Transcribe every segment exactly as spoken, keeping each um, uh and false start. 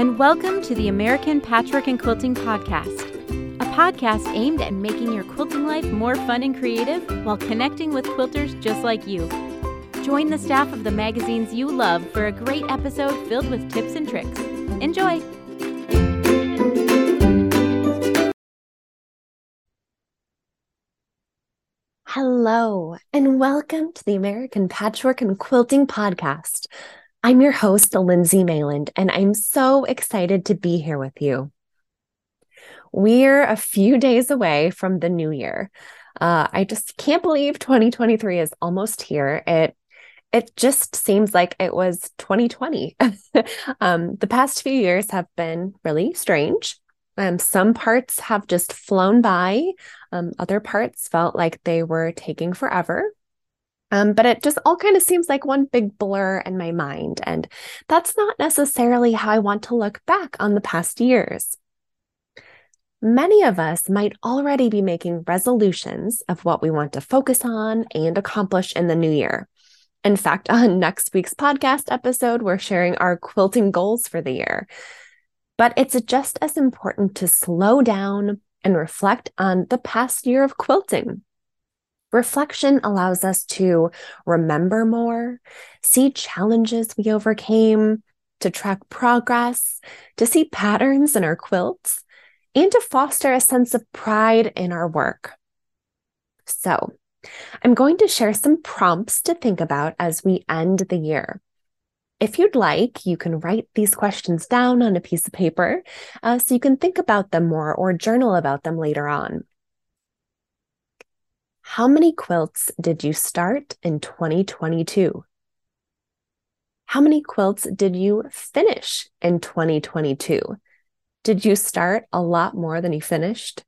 and welcome to the American Patchwork and Quilting Podcast, a podcast aimed at making your quilting life more fun and creative while connecting with quilters just like you. Join the staff of the magazines you love for a great episode filled with tips and tricks. Enjoy! Hello, and welcome to the American Patchwork and Quilting Podcast. I'm your host, Lindsay Mayland, and I'm so excited to be here with you. We're a few days away from the new year. Uh, I just can't believe twenty twenty-three is almost here. It it just seems like it was twenty twenty. um, the past few years have been really strange. Um, some parts have just flown by. Um, other parts felt like they were taking forever. Um, but it just all kind of seems like one big blur in my mind. And that's not necessarily how I want to look back on the past years. Many of us might already be making resolutions of what we want to focus on and accomplish in the new year. In fact, on next week's podcast episode, we're sharing our quilting goals for the year. But it's just as important to slow down and reflect on the past year of quilting. Reflection allows us to remember more, see challenges we overcame, to track progress, to see patterns in our quilts, and to foster a sense of pride in our work. So, I'm going to share some prompts to think about as we end the year. If you'd like, you can write these questions down on a piece of paper uh, so you can think about them more or journal about them later on. How many quilts did you start in twenty twenty-two? How many quilts did you finish in twenty twenty-two? Did you start a lot more than you finished?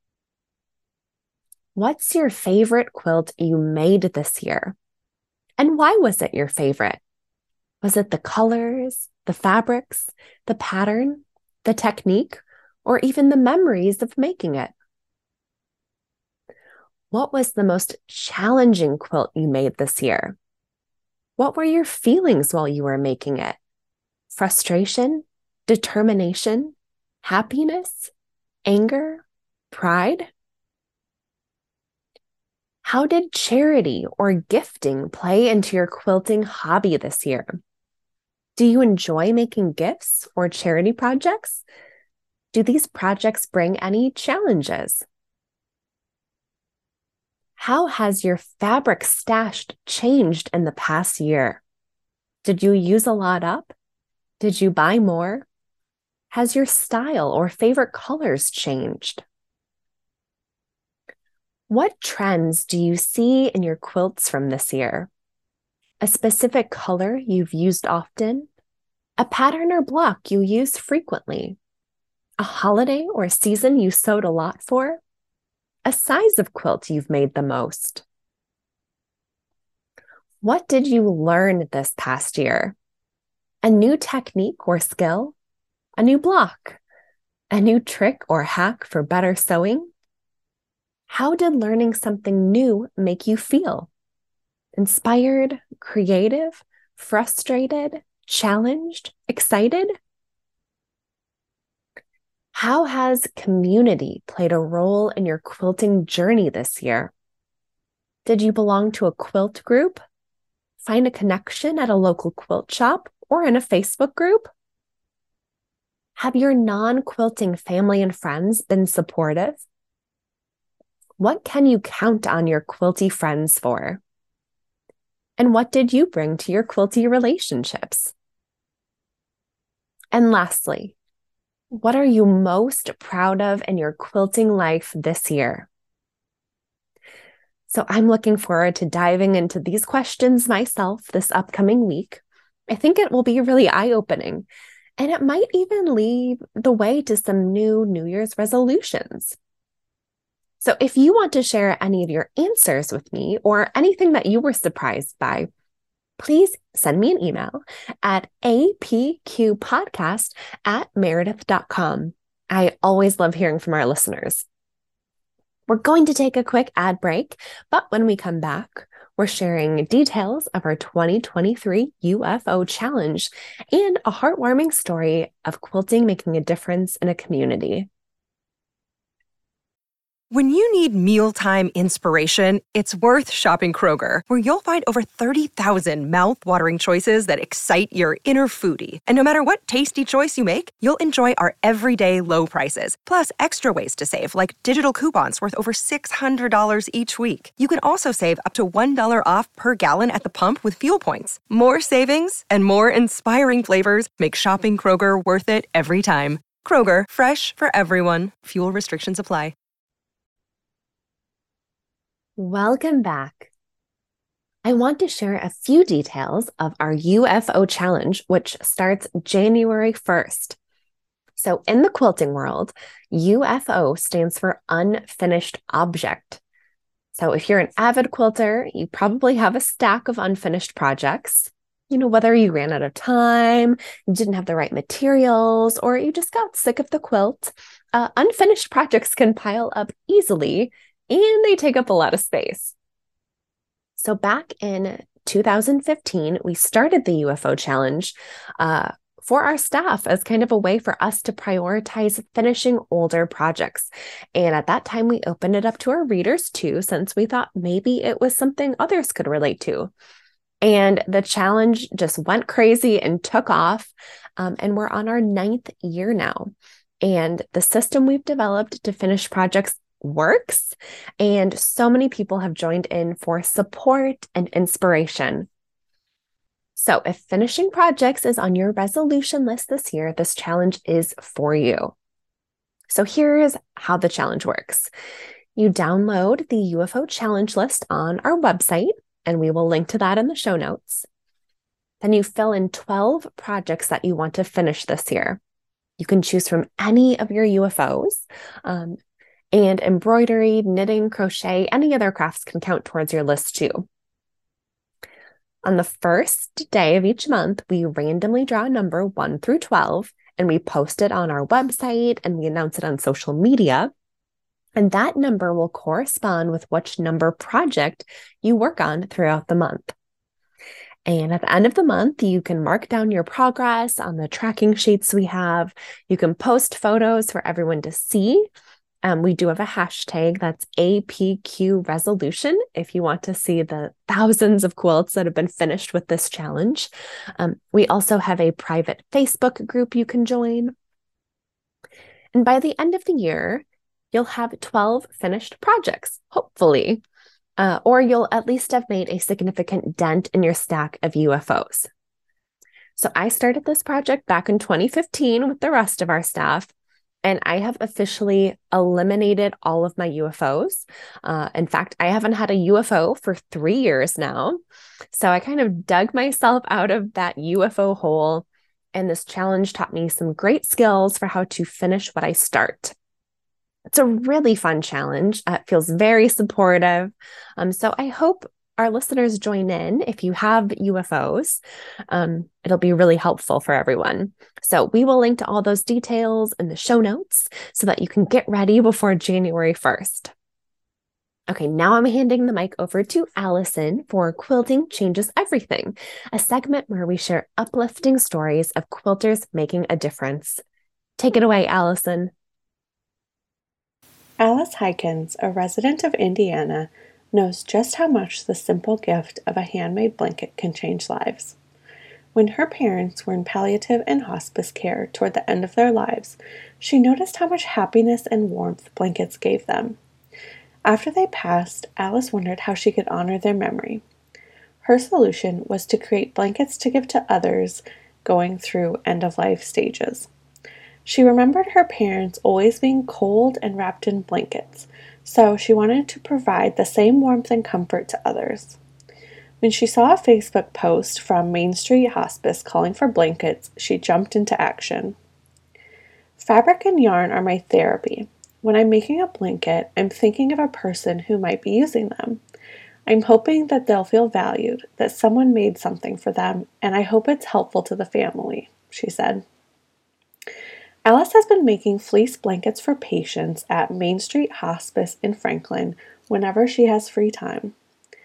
What's your favorite quilt you made this year? And why was it your favorite? Was it the colors, the fabrics, the pattern, the technique, or even the memories of making it? What was the most challenging quilt you made this year? What were your feelings while you were making it? Frustration, determination, happiness, anger, pride? How did charity or gifting play into your quilting hobby this year? Do you enjoy making gifts or charity projects? Do these projects bring any challenges? How has your fabric stash changed in the past year? Did you use a lot up? Did you buy more? Has your style or favorite colors changed? What trends do you see in your quilts from this year? A specific color you've used often? A pattern or block you use frequently? A holiday or season you sewed a lot for? A size of quilt you've made the most? What did you learn this past year? A new technique or skill? A new block? A new trick or hack for better sewing? How did learning something new make you feel? Inspired, creative, frustrated, challenged, excited? How has community played a role in your quilting journey this year? Did you belong to a quilt group? Find a connection at a local quilt shop or in a Facebook group? Have your non-quilting family and friends been supportive? What can you count on your quilty friends for? And what did you bring to your quilty relationships? And lastly, what are you most proud of in your quilting life this year? So I'm looking forward to diving into these questions myself this upcoming week. I think it will be really eye-opening, and it might even lead the way to some new New Year's resolutions. So if you want to share any of your answers with me or anything that you were surprised by, please send me an email at apqpodcast at meredith dot com. I always love hearing from our listeners. We're going to take a quick ad break, but when we come back, We're sharing details of our twenty twenty-three U F O challenge and a heartwarming story of quilting making a difference in a community. When you need mealtime inspiration, it's worth shopping Kroger, where you'll find over thirty thousand mouth-watering choices that excite your inner foodie. And no matter what tasty choice you make, you'll enjoy our everyday low prices, plus extra ways to save, like digital coupons worth over six hundred dollars each week. You can also save up to one dollar off per gallon at the pump with fuel points. More savings and more inspiring flavors make shopping Kroger worth it every time. Kroger, fresh for everyone. Fuel restrictions apply. Welcome back. I want to share a few details of our U F O challenge, which starts January first. So in the quilting world, U F O stands for unfinished object. So if you're an avid quilter, you probably have a stack of unfinished projects. You know, whether you ran out of time, you didn't have the right materials, or you just got sick of the quilt, uh, unfinished projects can pile up easily, and they take up a lot of space. So back in two thousand fifteen, we started the U F O challenge uh, for our staff as kind of a way for us to prioritize finishing older projects. And at that time, we opened it up to our readers too, since we thought maybe it was something others could relate to. And the challenge just went crazy and took off. Um, and we're on our ninth year now. And the system we've developed to finish projects works, and so many people have joined in for support and inspiration. So if finishing projects is on your resolution list this year, this challenge is for you. So here's how the challenge works. You download the U F O challenge list on our website, and we will link to that in the show notes. Then you fill in twelve projects that you want to finish this year. You can choose from any of your U F Os. Um, And embroidery, knitting, crochet, any other crafts can count towards your list too. On the first day of each month, we randomly draw a number one through twelve, and we post it on our website and we announce it on social media. And that number will correspond with which number project you work on throughout the month. And at the end of the month, you can mark down your progress on the tracking sheets we have. You can post photos for everyone to see. Um, we do have a hashtag that's A P Q resolution if you want to see the thousands of quilts that have been finished with this challenge. Um, we also have a private Facebook group you can join. And by the end of the year, you'll have twelve finished projects, hopefully, uh, or you'll at least have made a significant dent in your stack of U F Os. So I started this project back in twenty fifteen with the rest of our staff, and I have officially eliminated all of my U F Os. Uh, in fact, I haven't had a U F O for three years now. So I kind of dug myself out of that U F O hole. And this challenge taught me some great skills for how to finish what I start. It's a really fun challenge. Uh, it feels very supportive. Um, so I hope our listeners join in if you have U F Os. Um, it'll be really helpful for everyone. So we will link to all those details in the show notes so that you can get ready before January first. Okay, now I'm handing the mic over to Allison for Quilting Changes Everything, a segment where we share uplifting stories of quilters making a difference. Take it away, Allison. Alice Hykins, a resident of Indiana, knows just how much the simple gift of a handmade blanket can change lives. When her parents were in palliative and hospice care toward the end of their lives, she noticed how much happiness and warmth blankets gave them. After they passed, Alice wondered how she could honor their memory. Her solution was to create blankets to give to others going through end-of-life stages. She remembered her parents always being cold and wrapped in blankets, so she wanted to provide the same warmth and comfort to others. When she saw a Facebook post from Main Street Hospice calling for blankets, she jumped into action. Fabric and yarn are my therapy. When I'm making a blanket, I'm thinking of a person who might be using them. I'm hoping that they'll feel valued, that someone made something for them, and I hope it's helpful to the family, she said. Alice has been making fleece blankets for patients at Main Street Hospice in Franklin whenever she has free time.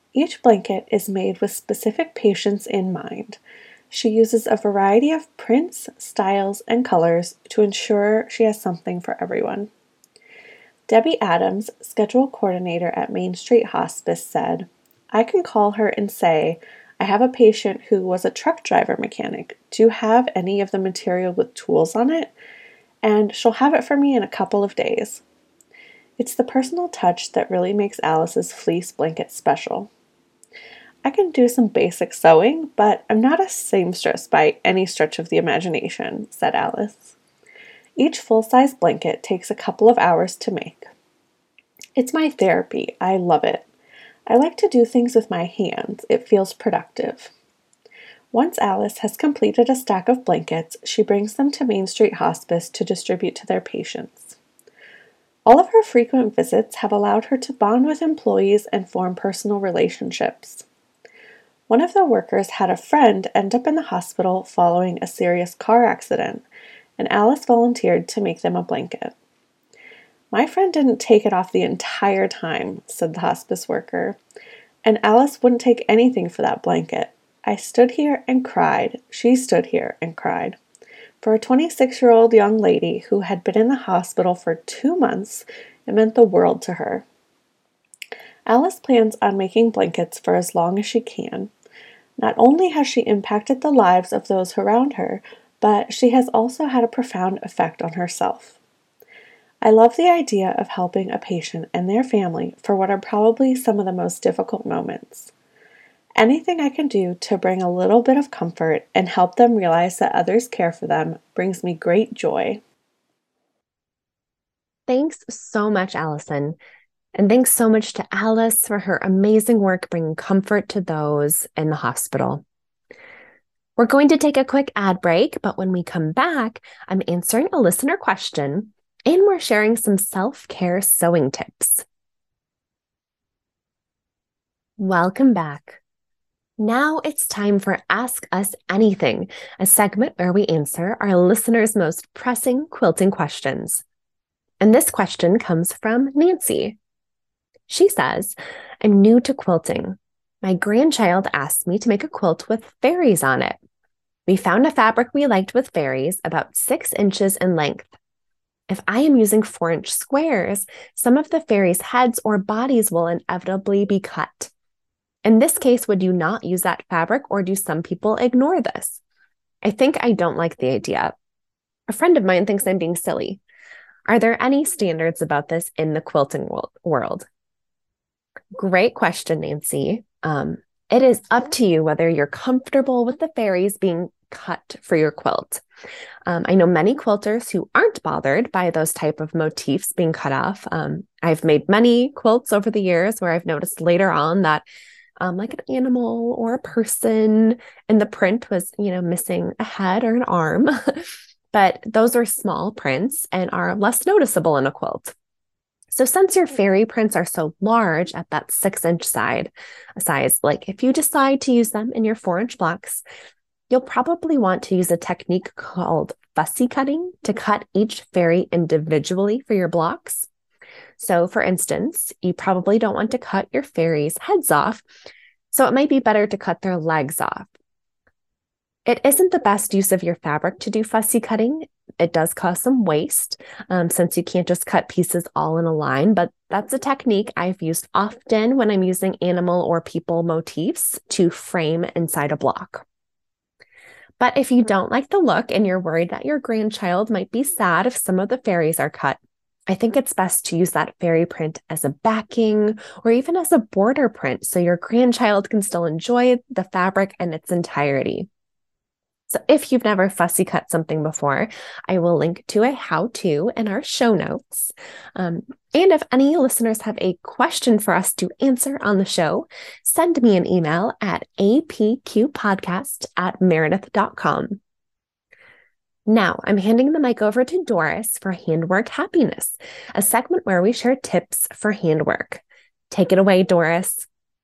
Each blanket is made with specific patients in mind. She uses a variety of prints, styles, and colors to ensure she has something for everyone. Debbie Adams, schedule coordinator at Main Street Hospice, said, "I can call her and say, I have a patient who was a truck driver mechanic. Do you have any of the material with tools on it? And she'll have it for me in a couple of days." It's the personal touch that really makes Alice's fleece blanket special. "I can do some basic sewing, but I'm not a seamstress by any stretch of the imagination," said Alice. Each full-size blanket takes a couple of hours to make. "It's my therapy. I love it. I like to do things with my hands. It feels productive." Once Alice has completed a stack of blankets, she brings them to Main Street Hospice to distribute to their patients. All of her frequent visits have allowed her to bond with employees and form personal relationships. One of the workers had a friend end up in the hospital following a serious car accident, and Alice volunteered to make them a blanket. "My friend didn't take it off the entire time," said the hospice worker, "and Alice wouldn't take anything for that blanket. I stood here and cried. She stood here and cried." For a twenty-six-year-old young lady who had been in the hospital for two months, it meant the world to her. Alice plans on making blankets for as long as she can. Not only has she impacted the lives of those around her, but she has also had a profound effect on herself. I love the idea of helping a patient and their family for what are probably some of the most difficult moments. Anything I can do to bring a little bit of comfort and help them realize that others care for them brings me great joy. Thanks so much, Allison. And thanks so much to Alice for her amazing work bringing comfort to those in the hospital. We're going to take a quick ad break, but when we come back, I'm answering a listener question and we're sharing some self-care sewing tips. Welcome back. Now it's time for Ask Us Anything, a segment where we answer our listeners' most pressing quilting questions. And this question comes from Nancy. She says, "I'm new to quilting. My grandchild asked me to make a quilt with fairies on it. We found a fabric we liked with fairies about six inches in length. If I am using four-inch squares, some of the fairies' heads or bodies will inevitably be cut. In this case, would you not use that fabric, or do some people ignore this? I think I don't like the idea. A friend of mine thinks I'm being silly. Are there any standards about this in the quilting world?" Great question, Nancy. Um, it is up to you whether you're comfortable with the fairies being cut for your quilt. Um, I know many quilters who aren't bothered by those type of motifs being cut off. Um, I've made many quilts over the years where I've noticed later on that um, like an animal or a person in the print was, you know, missing a head or an arm. But those are small prints and are less noticeable in a quilt. So since your fairy prints are so large at that six inch side size, like if you decide to use them in your four inch blocks, you'll probably want to use a technique called fussy cutting to cut each fairy individually for your blocks. So for instance, you probably don't want to cut your fairies' heads off, so it might be better to cut their legs off. It isn't the best use of your fabric to do fussy cutting. It does cause some waste um, since you can't just cut pieces all in a line, but that's a technique I've used often when I'm using animal or people motifs to frame inside a block. But if you don't like the look and you're worried that your grandchild might be sad if some of the fairies are cut, I think it's best to use that fairy print as a backing or even as a border print so your grandchild can still enjoy the fabric in its entirety. So if you've never fussy cut something before, I will link to a how-to in our show notes. Um, and if any listeners have a question for us to answer on the show, send me an email at apqpodcast at meredith dot com. Now I'm handing the mic over to Doris for Handwork Happiness, a segment where we share tips for handwork. Take it away, Doris.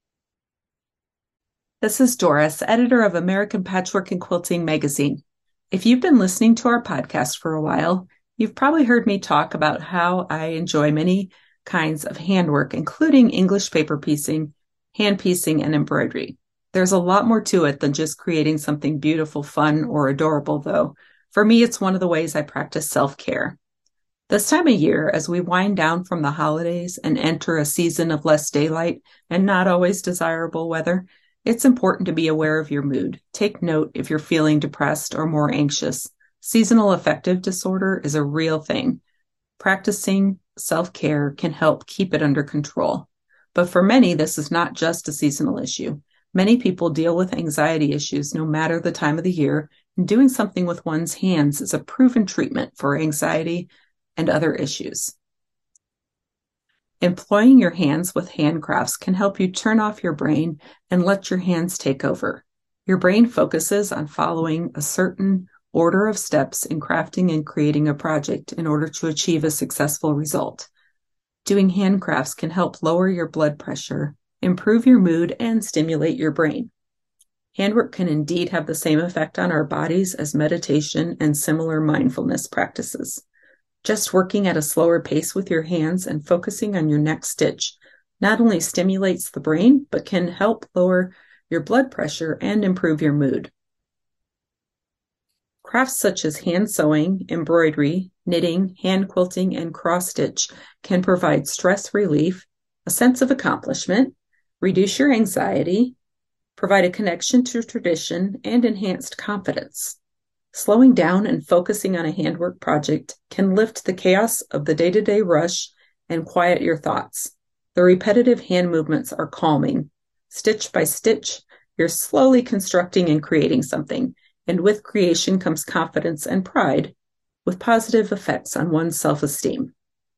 This is Doris, editor of American Patchwork and Quilting magazine. If you've been listening to our podcast for a while, you've probably heard me talk about how I enjoy many kinds of handwork, including English paper piecing, hand piecing, and embroidery. There's a lot more to it than just creating something beautiful, fun, or adorable, though. For me, it's one of the ways I practice self-care. This time of year, as we wind down from the holidays and enter a season of less daylight and not always desirable weather, it's important to be aware of your mood. Take note if you're feeling depressed or more anxious. Seasonal affective disorder is a real thing. Practicing self-care can help keep it under control. But for many, this is not just a seasonal issue. Many people deal with anxiety issues no matter the time of the year, and doing something with one's hands is a proven treatment for anxiety and other issues. Employing your hands with handcrafts can help you turn off your brain and let your hands take over. Your brain focuses on following a certain order of steps in crafting and creating a project in order to achieve a successful result. Doing handcrafts can help lower your blood pressure, improve your mood, and stimulate your brain. Handwork can indeed have the same effect on our bodies as meditation and similar mindfulness practices. Just working at a slower pace with your hands and focusing on your next stitch not only stimulates the brain, but can help lower your blood pressure and improve your mood. Crafts such as hand sewing, embroidery, knitting, hand quilting, and cross-stitch can provide stress relief, a sense of accomplishment, reduce your anxiety, provide a connection to tradition, and enhanced confidence. Slowing down and focusing on a handwork project can lift the chaos of the day-to-day rush and quiet your thoughts. The repetitive hand movements are calming. Stitch by stitch, you're slowly constructing and creating something, and with creation comes confidence and pride, with positive effects on one's self-esteem.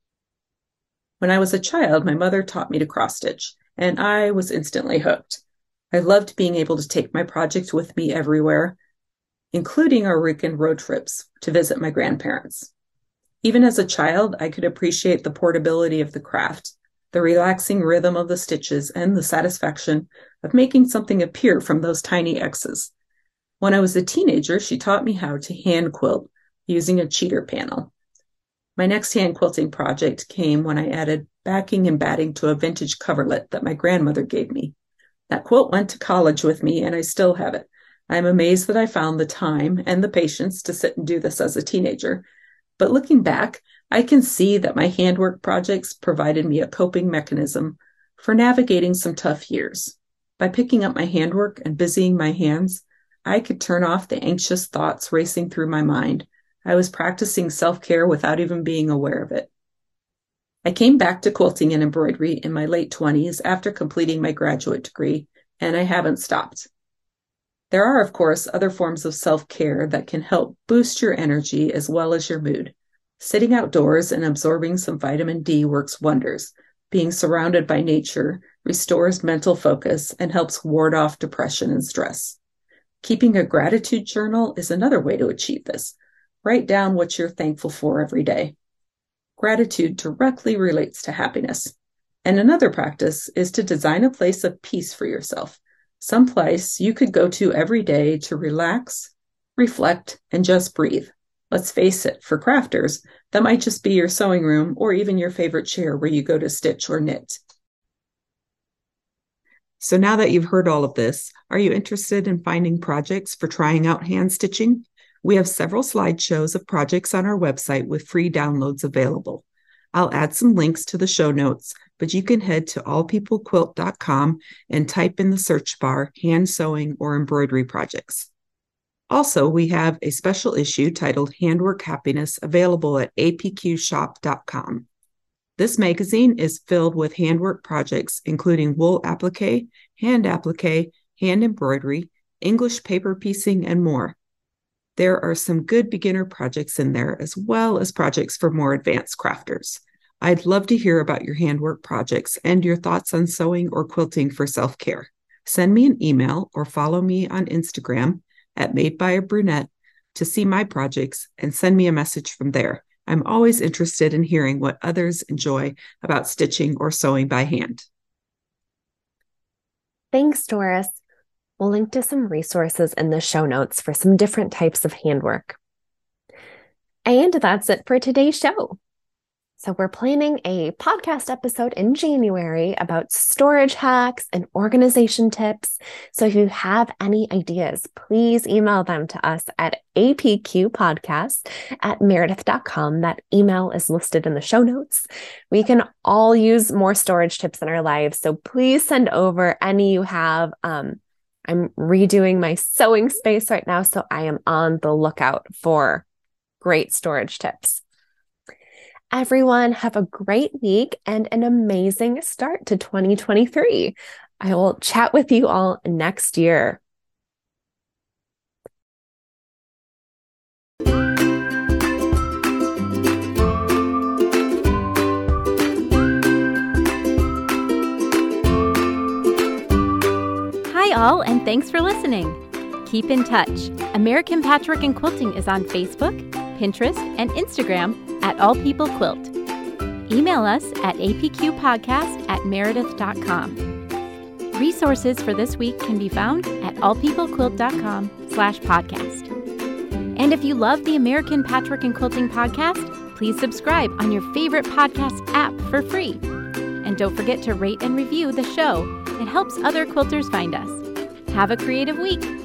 When I was a child, my mother taught me to cross-stitch, and I was instantly hooked. I loved being able to take my project with me everywhere, including our weekend road trips to visit my grandparents. Even as a child, I could appreciate the portability of the craft, the relaxing rhythm of the stitches, and the satisfaction of making something appear from those tiny X's. When I was a teenager, she taught me how to hand quilt using a cheater panel. My next hand quilting project came when I added backing and batting to a vintage coverlet that my grandmother gave me. That quilt went to college with me, and I still have it. I'm amazed that I found the time and the patience to sit and do this as a teenager. But looking back, I can see that my handwork projects provided me a coping mechanism for navigating some tough years. By picking up my handwork and busying my hands, I could turn off the anxious thoughts racing through my mind. I was practicing self-care without even being aware of it. I came back to quilting and embroidery in my late twenties after completing my graduate degree, and I haven't stopped. There are, of course, other forms of self-care that can help boost your energy as well as your mood. Sitting outdoors and absorbing some vitamin D works wonders. Being surrounded by nature restores mental focus and helps ward off depression and stress. Keeping a gratitude journal is another way to achieve this. Write down what you're thankful for every day. Gratitude directly relates to happiness. And another practice is to design a place of peace for yourself. Some place you could go to every day to relax, reflect, and just breathe. Let's face it, for crafters, that might just be your sewing room or even your favorite chair where you go to stitch or knit. So now that you've heard all of this, are you interested in finding projects for trying out hand stitching? We have several slideshows of projects on our website with free downloads available. I'll add some links to the show notes, but you can head to all people quilt dot com and type in the search bar hand sewing or embroidery projects. Also, we have a special issue titled Handwork Happiness available at a p q shop dot com. This magazine is filled with handwork projects, including wool applique, hand applique, hand embroidery, English paper piecing, and more. There are some good beginner projects in there, as well as projects for more advanced crafters. I'd love to hear about your handwork projects and your thoughts on sewing or quilting for self-care. Send me an email or follow me on Instagram at Made by a Brunette to see my projects and send me a message from there. I'm always interested in hearing what others enjoy about stitching or sewing by hand. Thanks, Doris. We'll link to some resources in the show notes for some different types of handwork. And that's it for today's show. So we're planning a podcast episode in January about storage hacks and organization tips. So if you have any ideas, please email them to us at apqpodcast at meredith dot com. That email is listed in the show notes. We can all use more storage tips in our lives. So please send over any you have. Um, I'm redoing my sewing space right now, so I am on the lookout for great storage tips. Everyone, have a great week and an amazing start to twenty twenty-three. I will chat with you all next year. Hi all, and thanks for listening. Keep in touch. American Patchwork and Quilting is on Facebook, Pinterest, and Instagram at All People Quilt. Email us at apqpodcast at meredith dot com. Resources for this week can be found at allpeoplequilt.com slash podcast. And if you love the American Patchwork and Quilting podcast, please subscribe on your favorite podcast app for free. And don't forget to rate and review the show. It helps other quilters find us. Have a creative week.